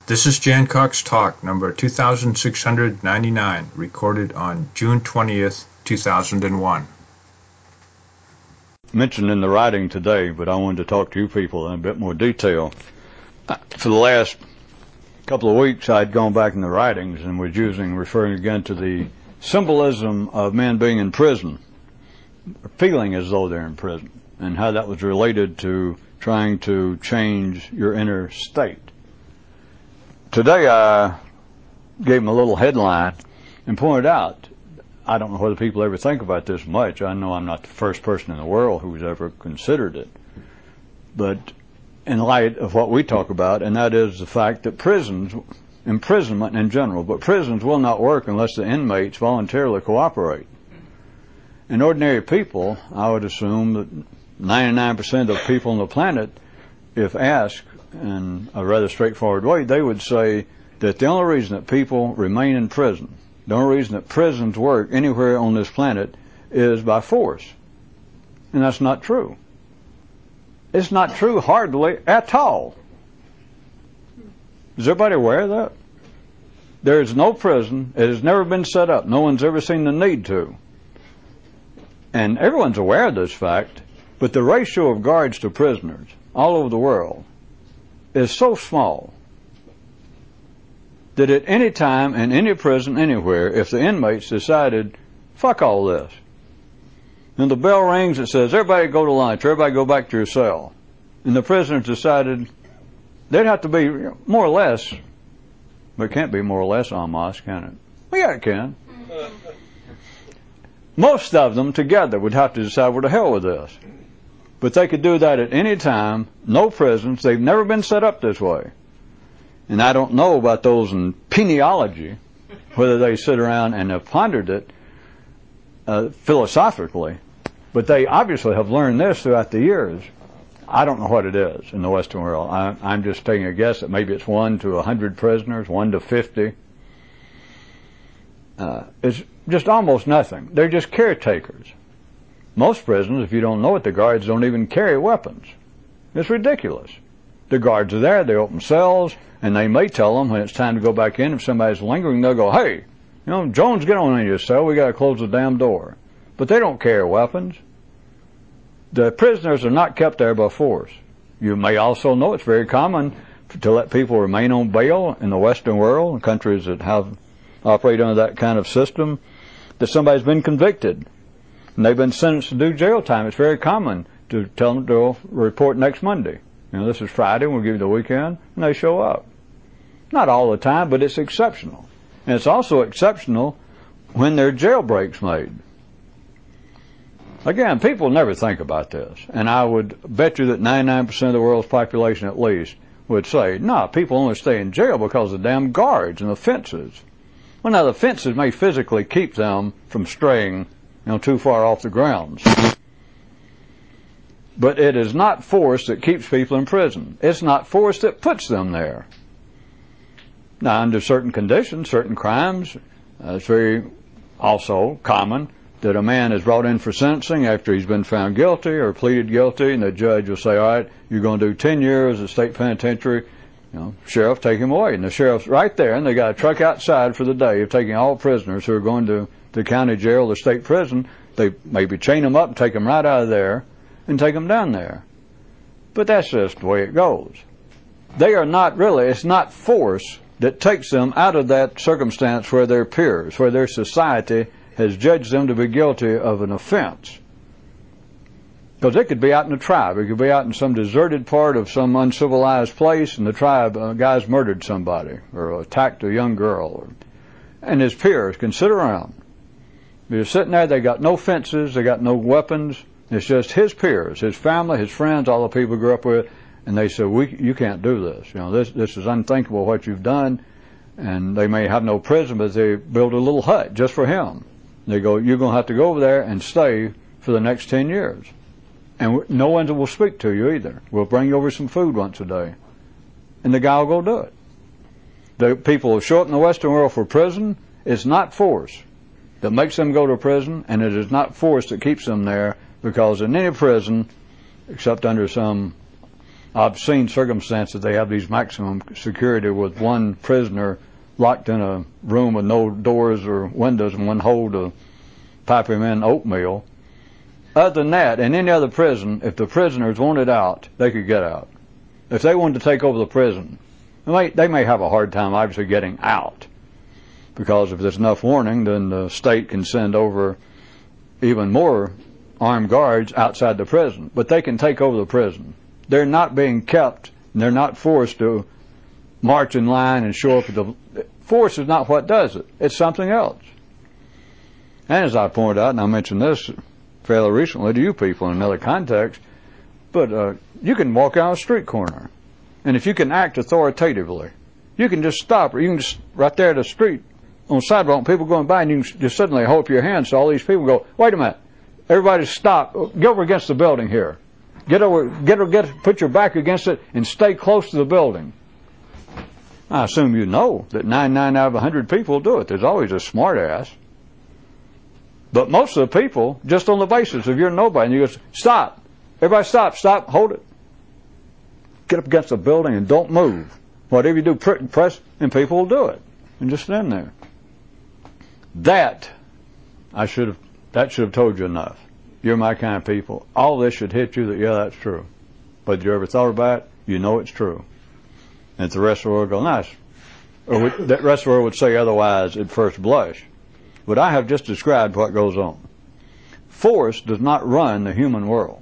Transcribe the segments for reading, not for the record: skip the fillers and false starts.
This is Jan Cox Talk, number 2699, recorded on June 20th, 2001. Mentioned in the writing today, but I wanted to talk to you people in a bit more detail. For the last couple of weeks, I'd gone back in the writings and was referring again to the symbolism of men being in prison, feeling as though they're in prison, and how that was related to trying to change your inner state. Today I gave him a little headline and pointed out, I don't know whether people ever think about this much. I know I'm not the first person in the world who's ever considered it. But in light of what we talk about, and that is the fact that prisons, imprisonment in general, but prisons will not work unless the inmates voluntarily cooperate. And ordinary people, I would assume that 99% of people on the planet, if asked in a rather straightforward way, they would say that the only reason that people remain in prison, the only reason that prisons work anywhere on this planet is by force. And that's not true. It's not true hardly at all. Is everybody aware of that? There is no prison. It has never been set up. No one's ever seen the need to. And everyone's aware of this fact, but the ratio of guards to prisoners all over the world is so small that at any time in any prison anywhere, if the inmates decided, fuck all this, and the bell rings, it says, everybody go to lunch, everybody go back to your cell, and the prisoners decided they'd have to be more or less, but it can't be more or less en masse, can it? Well, yeah, it can. Most of them together would have to decide, well, to hell with this. But they could do that at any time, no prisons. They've never been set up this way. And I don't know about those in penology, whether they sit around and have pondered it philosophically, but they obviously have learned this throughout the years. I don't know what it is in the Western world. I'm just taking a guess that maybe it's 1 to 100 prisoners, 1 to 50. It's just almost nothing. They're just caretakers. Most prisons, if you don't know it, the guards don't even carry weapons. It's ridiculous. The guards are there, they open cells, and they may tell them when it's time to go back in, if somebody's lingering, they'll go, hey, Jones, get on in your cell, we gotta close the damn door. But they don't carry weapons. The prisoners are not kept there by force. You may also know it's very common to let people remain on bail in the Western world, in countries that operate under that kind of system, that somebody's been convicted and they've been sentenced to do jail time. It's very common to tell them to report next Monday. This is Friday, we'll give you the weekend, and they show up. Not all the time, but it's exceptional. And it's also exceptional when there are jailbreaks made. Again, people never think about this, and I would bet you that 99% of the world's population at least would say, no, people only stay in jail because of the damn guards and the fences. Well, now the fences may physically keep them from straying too far off the grounds. But it is not force that keeps people in prison. It's not force that puts them there. Now, under certain conditions, certain crimes, it's very also common that a man is brought in for sentencing after he's been found guilty or pleaded guilty, and the judge will say, all right, you're going to do 10 years at state penitentiary. Sheriff, take him away. And the sheriff's right there, and they got a truck outside for the day of taking all prisoners who are going to the county jail or state prison. They maybe chain them up and take them right out of there and take them down there. But that's just the way it goes. They are not really, it's not force that takes them out of that circumstance where their peers, where their society has judged them to be guilty of an offense. Because it could be out in the tribe. It could be out in some deserted part of some uncivilized place, and the tribe, a guy's murdered somebody or attacked a young girl. And his peers can sit around. They're sitting there, they got no fences, they got no weapons. It's just his peers, his family, his friends, all the people he grew up with, and they said, you can't do this. This is unthinkable what you've done. And they may have no prison, but they build a little hut just for him. They go, you're going to have to go over there and stay for the next 10 years. And no one will speak to you either. We'll bring you over some food once a day. And the guy will go do it. The people who show up in the Western world for prison, it's not force that makes them go to prison, and it is not force that keeps them there, because in any prison, except under some I've seen circumstances they have these maximum security with one prisoner locked in a room with no doors or windows and one hole to pipe him in oatmeal. Other than that, in any other prison, if the prisoners wanted out, they could get out. If they wanted to take over the prison, they may have a hard time obviously getting out, because if there's enough warning, then the state can send over even more armed guards outside the prison. But they can take over the prison. They're not being kept, and they're not forced to march in line and show up at the... Force is not what does it. It's something else. And as I pointed out, and I mentioned this fairly recently to you people in another context, but you can walk out a street corner, and if you can act authoritatively, you can just stop, or you can just, right there at the street, on the sidewalk, people going by, and you can just suddenly hold up your hand so all these people go, wait a minute, everybody stop, get over against the building here. Put your back against it and stay close to the building. I assume you know that 99 out of 100 people do it. There's always a smart ass. But most of the people, just on the basis of you're nobody, and you go, stop. Everybody stop, hold it. Get up against the building and don't move. Whatever you do, press, and people will do it. And just stand there. That should have told you enough. You're my kind of people. All this should hit you that, yeah, that's true. Whether you ever thought about it, you know it's true. And if the rest of the world go, nice. Or the rest of the world would say otherwise at first blush. But I have just described what goes on. Force does not run the human world.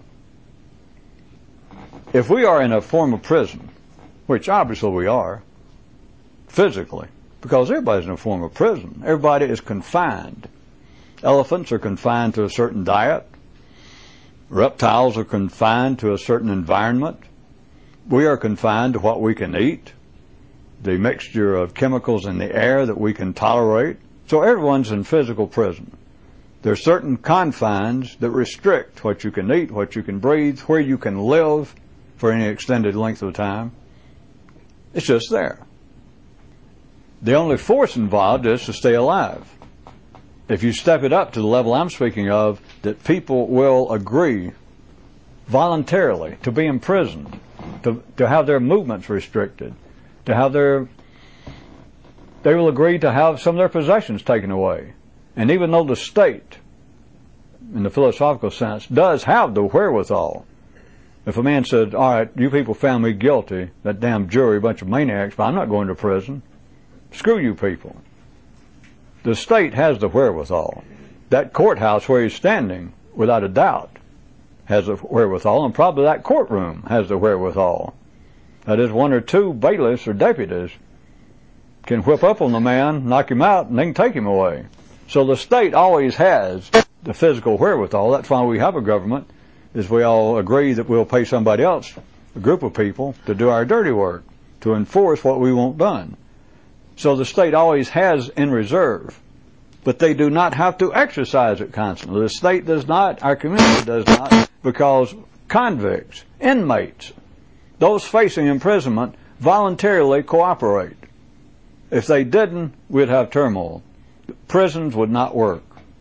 If we are in a form of prison, which obviously we are, physically, because everybody's in a form of prison. Everybody is confined. Elephants are confined to a certain diet. Reptiles are confined to a certain environment. We are confined to what we can eat, the mixture of chemicals in the air that we can tolerate. So everyone's in physical prison. There are certain confines that restrict what you can eat, what you can breathe, where you can live for any extended length of time. It's just there. The only force involved is to stay alive. If you step it up to the level I'm speaking of, that people will agree voluntarily to be imprisoned, to have their movements restricted, to have they will agree to have some of their possessions taken away. And even though the state, in the philosophical sense, does have the wherewithal, if a man said, all right, you people found me guilty, that damn jury, a bunch of maniacs, but I'm not going to prison. Screw you people. The state has the wherewithal. That courthouse where he's standing, without a doubt, has the wherewithal, and probably that courtroom has the wherewithal. That is, one or two bailiffs or deputies can whip up on the man, knock him out, and they can take him away. So the state always has the physical wherewithal. That's why we have a government, is we all agree that we'll pay somebody else, a group of people, to do our dirty work, to enforce what we want done. So the state always has in reserve, but they do not have to exercise it constantly. The state does not, our community does not, because convicts, inmates, those facing imprisonment voluntarily cooperate. If they didn't, we'd have turmoil. Prisons would not work.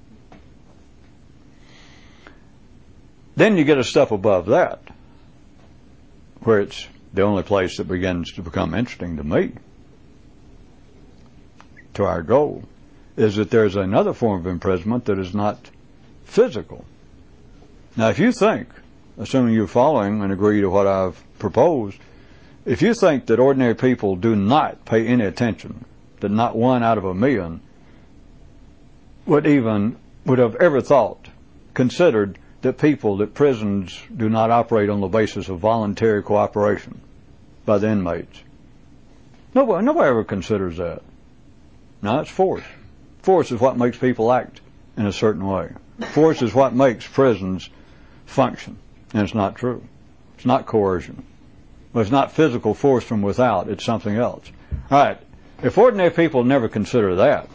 Then you get a step above that, where it's the only place that begins to become interesting to me, to our goal, is that there's another form of imprisonment that is not physical. Now, if you think, assuming you're following and agree to what I've proposed, if you think that ordinary people do not pay any attention, that not one out of a million would have ever thought, considered that prisons do not operate on the basis of voluntary cooperation by the inmates. Nobody ever considers that. No, it's force. Force is what makes people act in a certain way. Force is what makes prisons function. And it's not true. It's not coercion. Well, it's not physical force from without. It's something else. All right. If ordinary people never consider that,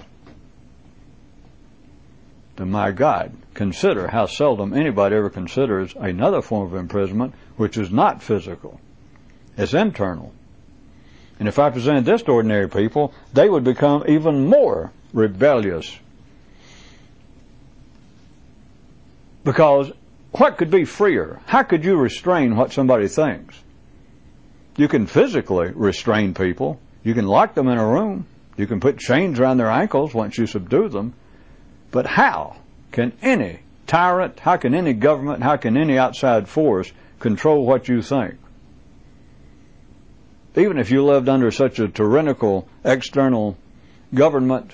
then my God, consider how seldom anybody ever considers another form of imprisonment which is not physical. It's internal. And if I presented this to ordinary people, they would become even more rebellious. Because what could be freer? How could you restrain what somebody thinks? You can physically restrain people. You can lock them in a room. You can put chains around their ankles once you subdue them. But how can any tyrant, how can any government, how can any outside force control what you think? Even if you lived under such a tyrannical external government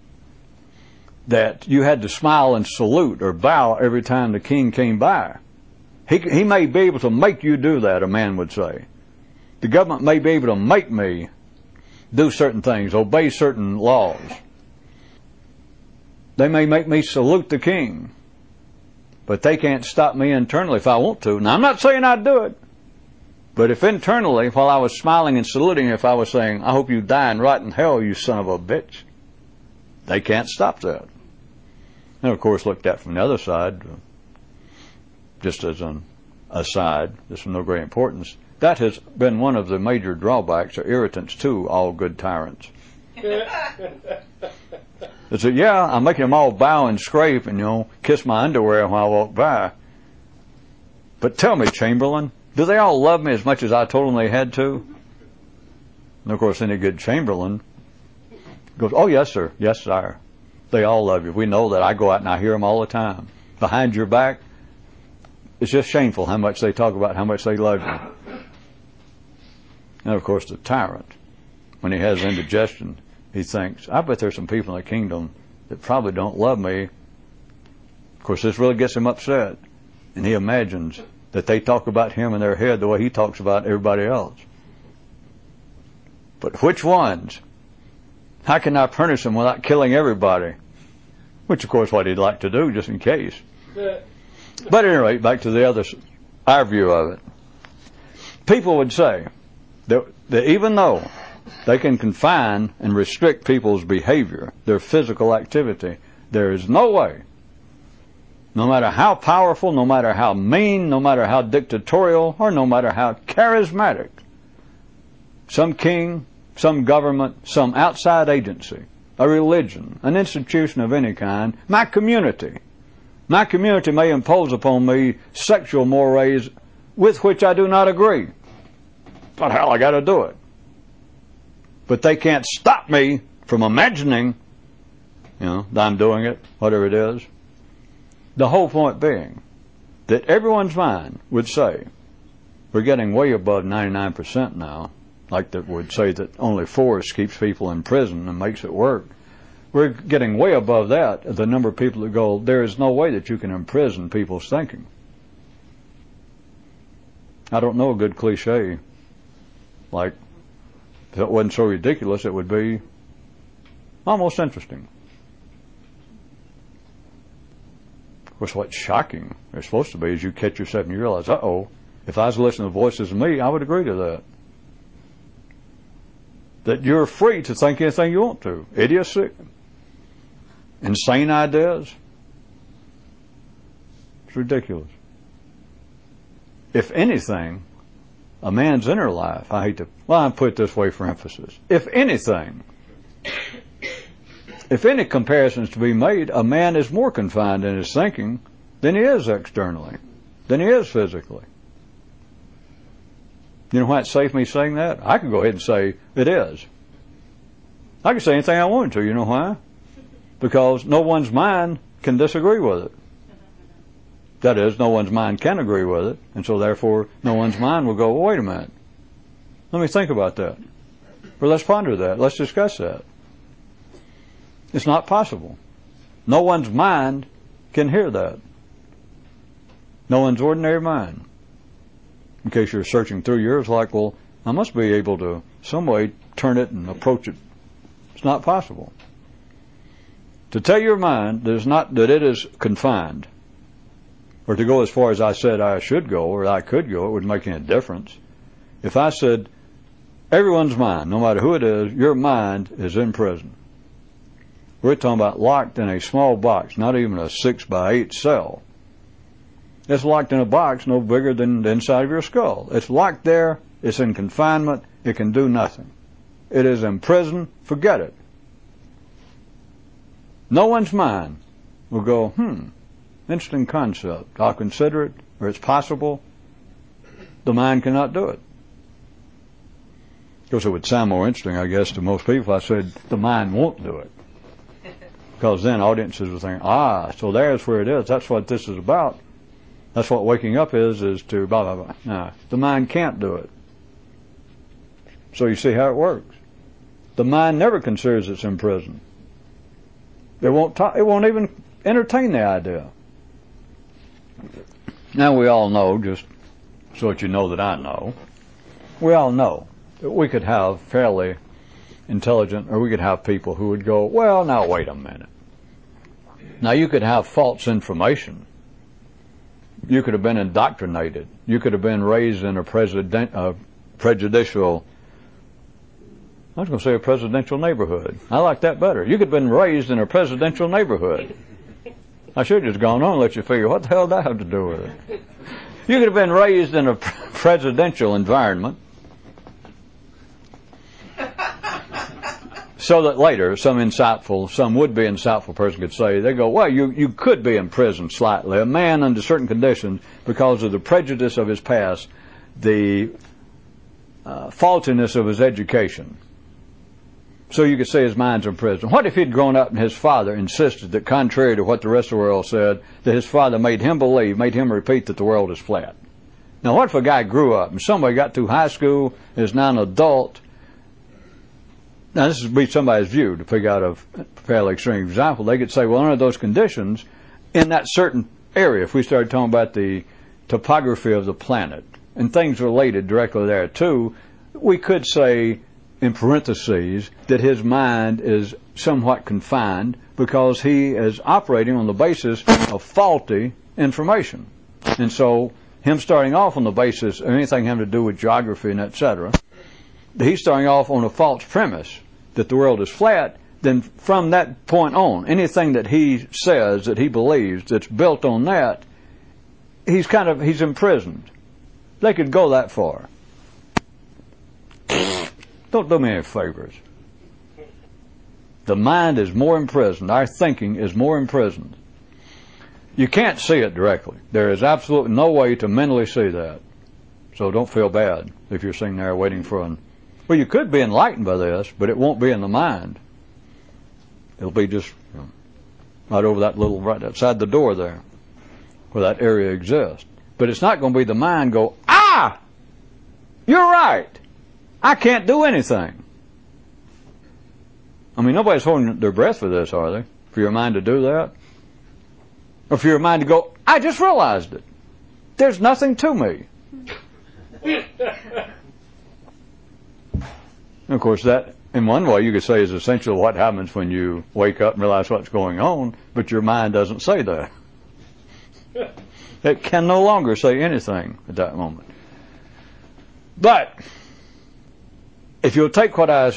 that you had to smile and salute or bow every time the king came by, he may be able to make you do that, a man would say. The government may be able to make me do certain things, obey certain laws. They may make me salute the king, but they can't stop me internally if I want to. Now, I'm not saying I'd do it, but if internally, while I was smiling and saluting, if I was saying, I hope you die and rot in hell, you son of a bitch, they can't stop that. And, of course, looked at from the other side, just as an aside, this is no great importance, that has been one of the major drawbacks or irritants to all good tyrants. It's that, yeah, I'm making them all bow and scrape and, kiss my underwear when I walk by. But tell me, Chamberlain, do they all love me as much as I told them they had to? And, of course, any good Chamberlain goes, oh, yes, sir. Yes, sir. They all love you. We know that. I go out and I hear them all the time. Behind your back, it's just shameful how much they talk about how much they love you. And, of course, the tyrant, when he has indigestion, he thinks, I bet there's some people in the kingdom that probably don't love me. Of course, this really gets him upset. And he imagines that they talk about him in their head the way he talks about everybody else. But which ones? How can I punish them without killing everybody? Which, of course, what he'd like to do, just in case. But at any rate, back to our view of it. People would say that even though they can confine and restrict people's behavior, their physical activity, there is no way, no matter how powerful, no matter how mean, no matter how dictatorial, or no matter how charismatic, some king, some government, some outside agency, a religion, an institution of any kind, my community may impose upon me sexual mores with which I do not agree. But hell, I got to do it. But they can't stop me from imagining, that I'm doing it, whatever it is. The whole point being that everyone's mind would say, we're getting way above 99% now, like that would say that only force keeps people in prison and makes it work. We're getting way above that, the number of people that go, there is no way that you can imprison people's thinking. I don't know a good cliche. Like, if it wasn't so ridiculous, it would be almost interesting. Of course, what's shocking, it's supposed to be, is you catch yourself and you realize, if I was listening to voices of me, I would agree to that. That you're free to think anything you want to. Idiocy, insane ideas. It's ridiculous. If anything, a man's inner life, I put it this way for emphasis. If anything, if any comparisons to be made, a man is more confined in his thinking than he is externally, than he is physically. You know why it's safe me saying that? I can go ahead and say it is. I can say anything I want to. You know why? Because no one's mind can disagree with it. That is, no one's mind can agree with it, and so therefore no one's mind will go, well, wait a minute. Let me think about that. Or let's ponder that. Let's discuss that. It's not possible. No one's mind can hear that. No one's ordinary mind. In case you're searching through yours, like, well, I must be able to some way turn it and approach it. It's not possible. To tell your mind that it is confined, or to go as far as I said I should go or I could go, it wouldn't make any difference. If I said, everyone's mind, no matter who it is, your mind is in prison. We're talking about locked in a small box, not even a 6x8 cell. It's locked in a box no bigger than the inside of your skull. It's locked there. It's in confinement. It can do nothing. It is in prison. Forget it. No one's mind will go, interesting concept. I'll consider it, or it's possible. The mind cannot do it. Because it would sound more interesting, I guess, to most people if I said the mind won't do it. Because then audiences would think, so there's where it is. That's what this is about. That's what waking up is to blah, blah, blah. No, the mind can't do it. So you see how it works. The mind never considers it's in prison. It won't even entertain the idea. Now we all know, just so that you know that I know, we all know that we could have fairly intelligent, or we could have people who would go, well, now wait a minute. Now you could have false information. You could have been indoctrinated. You could have been raised in a prejudicial, I was going to say a presidential neighborhood. I like that better. You could have been raised in a presidential neighborhood. I should have just gone on and let you figure, what the hell did that have to do with it? You could have been raised in a presidential environment so that later some would-be insightful person could say, they go, well, you could be imprisoned slightly. A man under certain conditions, because of the prejudice of his past, the faultiness of his education. So you could say his mind's in prison. What if he'd grown up and his father insisted that, contrary to what the rest of the world said, that his father made him repeat that the world is flat? Now what if a guy grew up and somebody got through high school, is now an adult? Now this would be somebody's view to pick out a fairly extreme example. They could say, well, under those conditions, in that certain area, if we started talking about the topography of the planet and things related directly there too, we could say, in parentheses, that his mind is somewhat confined because he is operating on the basis of faulty information. And so, him starting off on the basis of anything having to do with geography and etc., he's starting off on a false premise that the world is flat. Then from that point on, anything that he says, that he believes, that's built on that, he's imprisoned. They could go that far. Don't do me any favors. The mind is more imprisoned. Our thinking is more imprisoned. You can't see it directly. There is absolutely no way to mentally see that. So don't feel bad if you're sitting there waiting for well, you could be enlightened by this, but it won't be in the mind. It'll be just right over right outside the door there, where that area exists. But it's not going to be the mind go, you're right. I can't do anything. I mean, nobody's holding their breath for this, are they? For your mind to do that? Or for your mind to go, I just realized it. There's nothing to me. Of course, that, in one way, you could say is essentially what happens when you wake up and realize what's going on, but your mind doesn't say that. It can no longer say anything at that moment. But if you'll take what I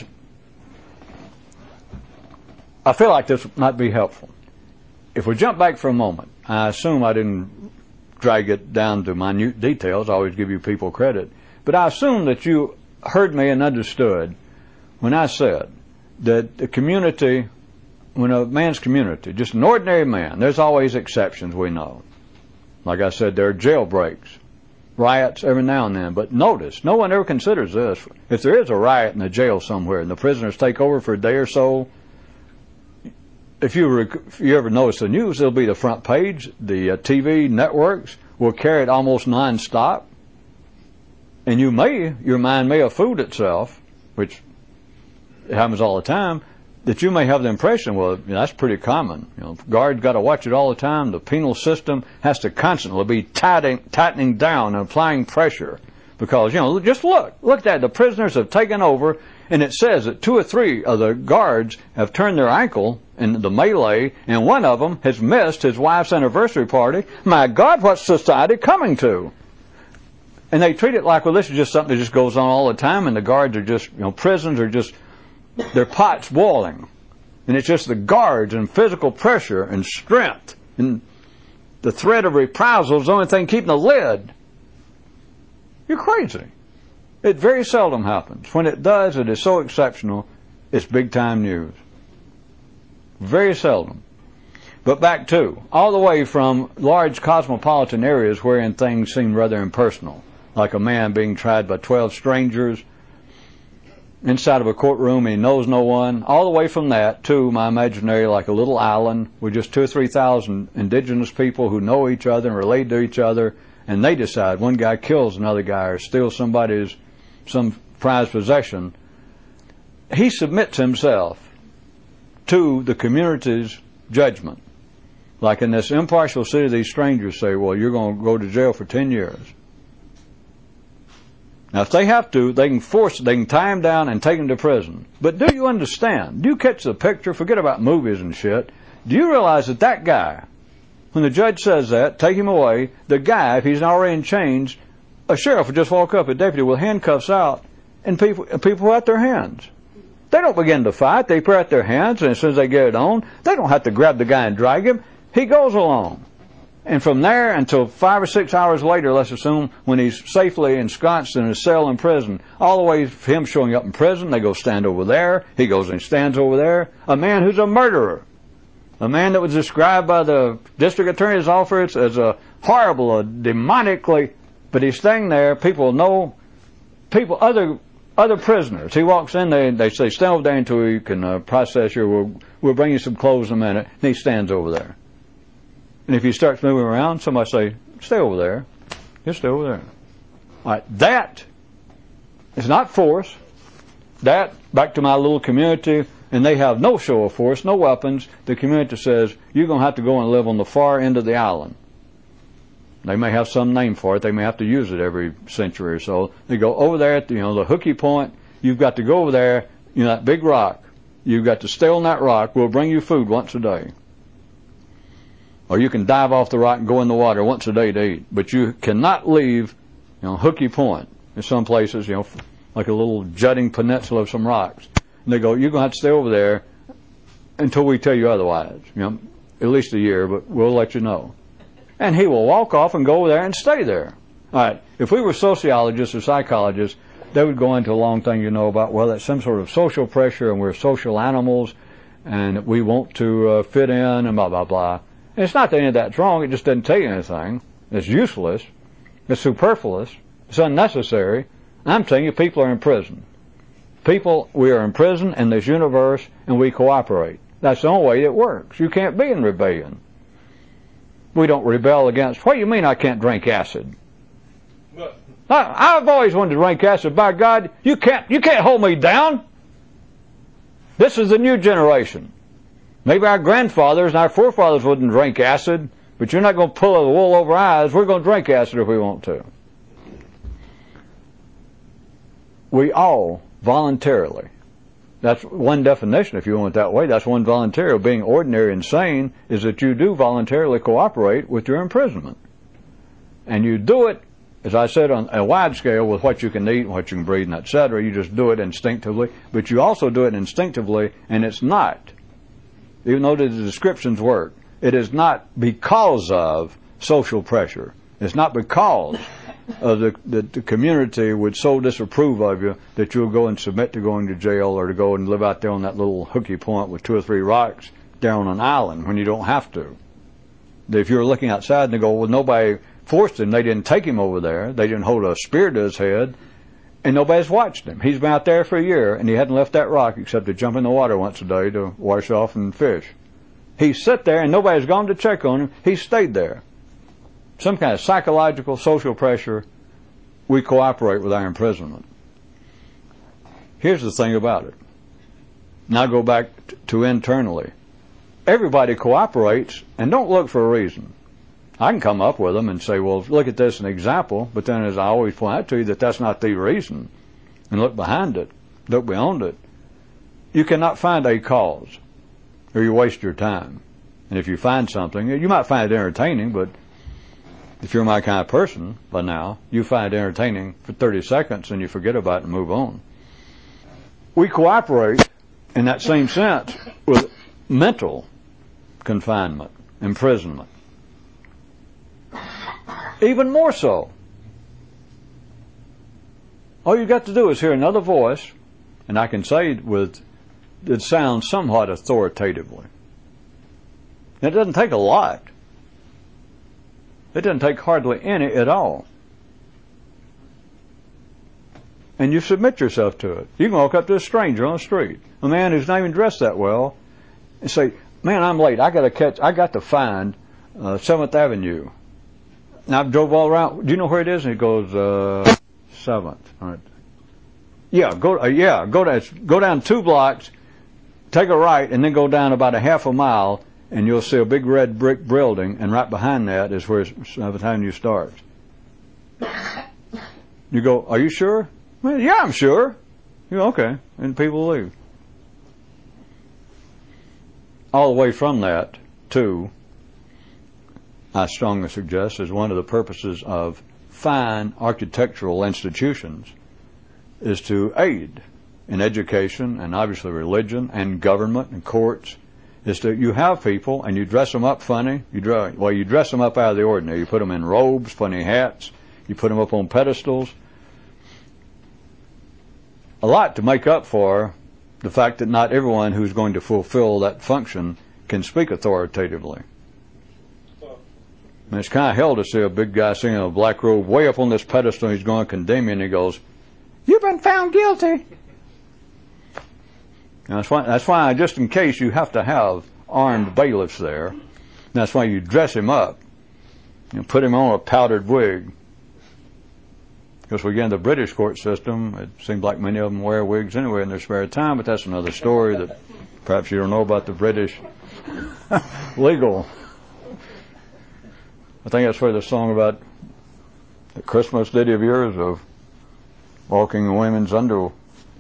feel like this might be helpful. If we jump back for a moment, I assume I didn't drag it down to minute details. I always give you people credit. But I assume that you heard me and understood when I said that the community, when a man's community, just an ordinary man, there's always exceptions, we know. Like I said, there are jailbreaks, riots every now and then. But notice, no one ever considers this. If there is a riot in a jail somewhere and the prisoners take over for a day or so, if you ever notice the news, it'll be the front page. The TV networks will carry it almost non-stop. And your mind may have fooled itself, which happens all the time, that you may have the impression, well, that's pretty common. Guards got to watch it all the time. The penal system has to constantly be tightening down and applying pressure because, just look at that. The prisoners have taken over, and it says that 2 or 3 of the guards have turned their ankle in the melee, and one of them has missed his wife's anniversary party. My God, what's society coming to? And they treat it like, well, this is just something that just goes on all the time, and the guards are just, prisons are just, their pots boiling. And it's just the guards and physical pressure and strength and the threat of reprisal is the only thing keeping the lid. You're crazy. It very seldom happens. When it does, it is so exceptional, it's big-time news. Very seldom. But back to, all the way from large cosmopolitan areas wherein things seem rather impersonal, like a man being tried by 12 strangers, inside of a courtroom and he knows no one, all the way from that to my imaginary like a little island with just 2,000 or 3,000 indigenous people who know each other and relate to each other, and they decide one guy kills another guy or steals some prized possession. He submits himself to the community's judgment. Like in this impartial city, these strangers say, well, you're going to go to jail for 10 years. Now, if they have to, they can tie him down and take him to prison. But do you understand? Do you catch the picture? Forget about movies and shit. Do you realize that guy, when the judge says that, take him away, the guy, if he's already in chains, a sheriff would just walk up, a deputy with handcuffs out, and people put out their hands. They don't begin to fight. They put out their hands, and as soon as they get it on, they don't have to grab the guy and drag him. He goes along. And from there until 5 or 6 hours later, let's assume, when he's safely ensconced in a cell in prison, all the way to him showing up in prison, they go stand over there. He goes and stands over there. A man who's a murderer. A man that was described by the district attorney's office as a horrible, a demonically, but he's staying there. People know, other prisoners. He walks in, they say, stand over there until we can process you. We'll bring you some clothes in a minute. And he stands over there. And if he starts moving around, somebody say, stay over there. Just stay over there. All right, that is not force. That, back to my little community, and they have no show of force, no weapons. The community says, you're going to have to go and live on the far end of the island. They may have some name for it. They may have to use it every century or so. They go over there at the hooky point. You've got to go over there, that big rock. You've got to stay on that rock. We'll bring you food once a day. Or you can dive off the rock and go in the water once a day to eat. But you cannot leave, hooky point. In some places, like a little jutting peninsula of some rocks. And they go, you're going to have to stay over there until we tell you otherwise. At least a year, but we'll let you know. And he will walk off and go over there and stay there. All right, if we were sociologists or psychologists, they would go into a long thing, about, well, that's some sort of social pressure and we're social animals and we want to fit in and blah, blah, blah. And it's not that any of that's wrong. It just doesn't tell you anything. It's useless. It's superfluous. It's unnecessary. I'm telling you, people are in prison. We are in prison in this universe, and we cooperate. That's the only way it works. You can't be in rebellion. We don't rebel against. What do you mean I can't drink acid? I've always wanted to drink acid. By God, you can't hold me down. This is the new generation. Maybe our grandfathers and our forefathers wouldn't drink acid, but you're not going to pull the wool over our eyes. We're going to drink acid if we want to. We all voluntarily. That's one definition, if you want it that way. That's one voluntarily. Being ordinary and sane is that you do voluntarily cooperate with your imprisonment. And you do it, as I said, on a wide scale with what you can eat and what you can breathe and etc. You just do it instinctively. But you also do it instinctively, and it's not, even though the descriptions work, it is not because of social pressure. It's not because of the community would so disapprove of you that you'll go and submit to going to jail or to go and live out there on that little hooky point with 2 or 3 rocks down on an island when you don't have to. If you're looking outside and they go, well, nobody forced him. They didn't take him over there. They didn't hold a spear to his head. And nobody's watched him. He's been out there for a year, and he hadn't left that rock except to jump in the water once a day to wash off and fish. He sat there, and nobody's gone to check on him. He stayed there. Some kind of psychological, social pressure. We cooperate with our imprisonment. Here's the thing about it. Now go back to internally. Everybody cooperates, and don't look for a reason. I can come up with them and say, well, look at this as an example, but then as I always point out to you, that's not the reason. And look behind it. Look beyond it. You cannot find a cause, or you waste your time. And if you find something, you might find it entertaining, but if you're my kind of person by now, you find it entertaining for 30 seconds and you forget about it and move on. We cooperate in that same sense with mental confinement, imprisonment. Even more so. All you got to do is hear another voice, and I can say it sounds somewhat authoritatively. It doesn't take a lot. It doesn't take hardly any at all. and you submit yourself to it. You can walk up to a stranger on the street, a man who's not even dressed that well, and say, "Man, I'm late. I got to find 7th Avenue." Now, I drove all around. Do you know where it is? And he goes, 7th. All right. Yeah, go down 2 blocks, take a right, and then go down about a half a mile, and you'll see a big red brick building, and right behind that is where 7th Avenue starts. You go, "Are you sure?" "Well, yeah, I'm sure." You go, "Okay," and people leave. All the way from that to, I strongly suggest, is one of the purposes of fine architectural institutions is to aid in education and obviously religion and government and courts. Is that you have people and you dress them up funny. You dress them up out of the ordinary. You put them in robes, funny hats. You put them up on pedestals. A lot to make up for the fact that not everyone who's going to fulfill that function can speak authoritatively. And it's kind of hell to see a big guy singing a black robe way up on this pedestal, and he's going to condemn you, and he goes, "You've been found guilty." And that's why, just in case, you have to have armed bailiffs there. And that's why you dress him up. You put him on a powdered wig. Because again, the British court system, it seems like many of them wear wigs anyway in their spare time, but that's another story that perhaps you don't know about the British legal. I think that's where the song about the Christmas ditty of yours of walking in women's underwear.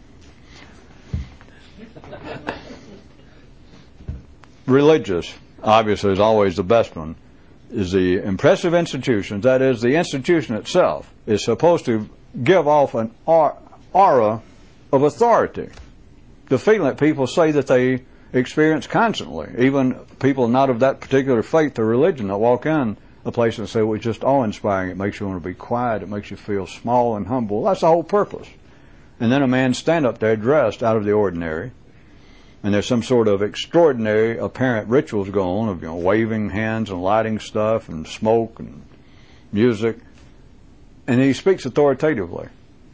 Religious, obviously, is always the best one. Is the impressive institutions, that is, the institution itself, is supposed to give off an aura of authority. The feeling that people say that they experience constantly. Even people not of that particular faith or religion that walk in a place and say, "Well, it's just awe-inspiring. It makes you want to be quiet. It makes you feel small and humble." That's the whole purpose. And then a man stand up there dressed out of the ordinary, and there's some sort of extraordinary apparent rituals going on of, waving hands and lighting stuff and smoke and music, and he speaks authoritatively.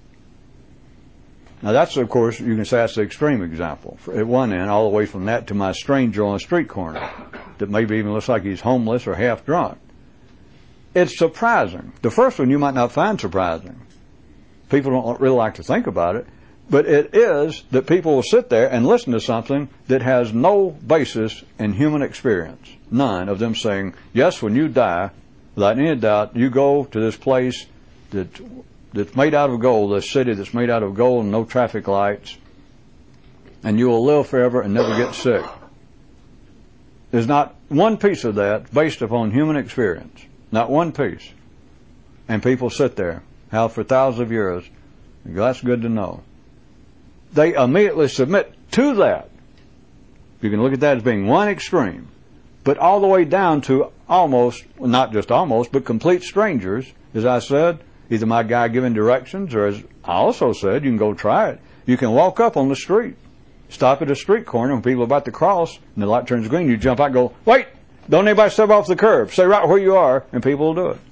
Now that's, of course, you can say that's the extreme example. At one end, all the way from that to my stranger on a street corner that maybe even looks like he's homeless or half drunk. It's surprising. The first one you might not find surprising. People don't really like to think about it. But it is that people will sit there and listen to something that has no basis in human experience. None of them saying, "Yes, when you die, without any doubt, you go to this place that's made out of gold, this city that's made out of gold and no traffic lights, and you will live forever and never get sick." There's not one piece of that based upon human experience. Not one piece. And people sit there, how for thousands of years, and go, "That's good to know." They immediately submit to that. You can look at that as being one extreme, but all the way down to almost, not just almost, but complete strangers, as I said, either my guy giving directions, or as I also said, you can go try it. You can walk up on the street, stop at a street corner when people are about to cross, and the light turns green, you jump out and go, "Wait, don't anybody step off the curb, stay right where you are," and people will do it.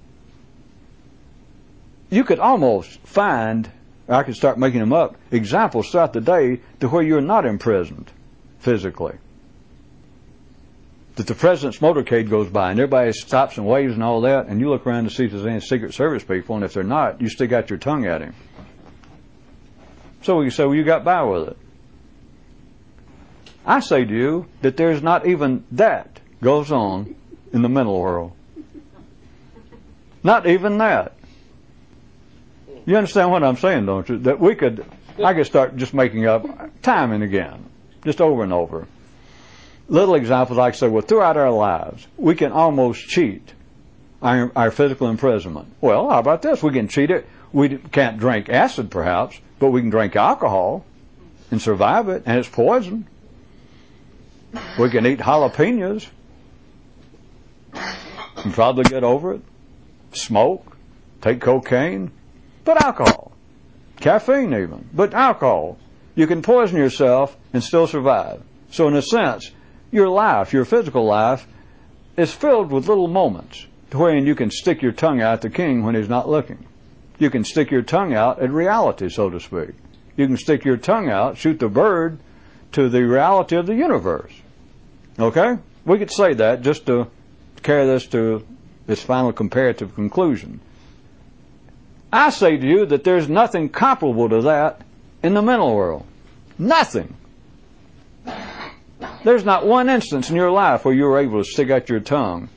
You could almost find, I could start making them up, examples throughout the day to where you're not imprisoned physically. That the president's motorcade goes by and everybody stops and waves and all that, and you look around to see if there's any Secret Service people, and if they're not, you stick out your tongue at him. So you say, "Well, you got by with it." I say to you that there's not even that goes on in the mental world. Not even that. You understand what I'm saying, don't you? That I could start just making up time and again, just over and over. Little examples, like I say, well, throughout our lives, we can almost cheat our physical imprisonment. Well, how about this? We can cheat it. We can't drink acid, perhaps, but we can drink alcohol and survive it, and it's poison. We can eat jalapenos and probably get over it. Smoke, take cocaine. But alcohol, caffeine even, but alcohol. You can poison yourself and still survive. So in a sense, your life, your physical life, is filled with little moments wherein you can stick your tongue out at the king when he's not looking. You can stick your tongue out at reality, so to speak. You can stick your tongue out, shoot the bird to the reality of the universe. Okay? We could say that just to carry this to its final comparative conclusion. I say to you that there's nothing comparable to that in the mental world. Nothing. There's not one instance in your life where you were able to stick out your tongue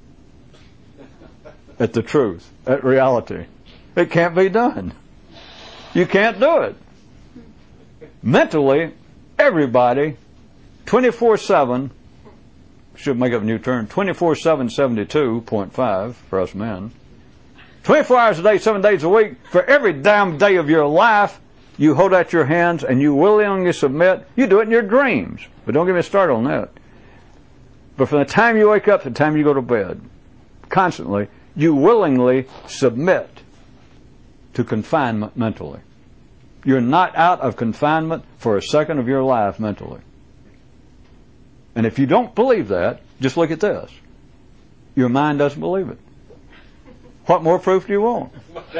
at the truth, at reality. It can't be done. You can't do it. Mentally, everybody, 24/7, should make up a new term, 24/7, 72.5 for us men. 24 hours a day, 7 days a week, for every damn day of your life, you hold out your hands and you willingly submit. You do it in your dreams. But don't get me started on that. But from the time you wake up to the time you go to bed, constantly, you willingly submit to confinement mentally. You're not out of confinement for a second of your life mentally. And if you don't believe that, just look at this. Your mind doesn't believe it. What more proof do you want?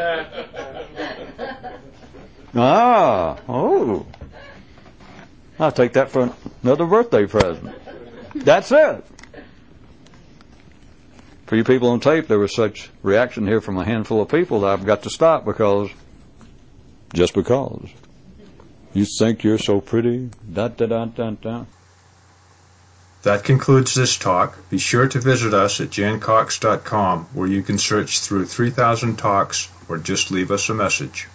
I'll take that for another birthday present. That's it. For you people on tape, there was such reaction here from a handful of people that I've got to stop just because. You think you're so pretty. Da da da da da. That concludes this talk. Be sure to visit us at jancox.com, where you can search through 3,000 talks or just leave us a message.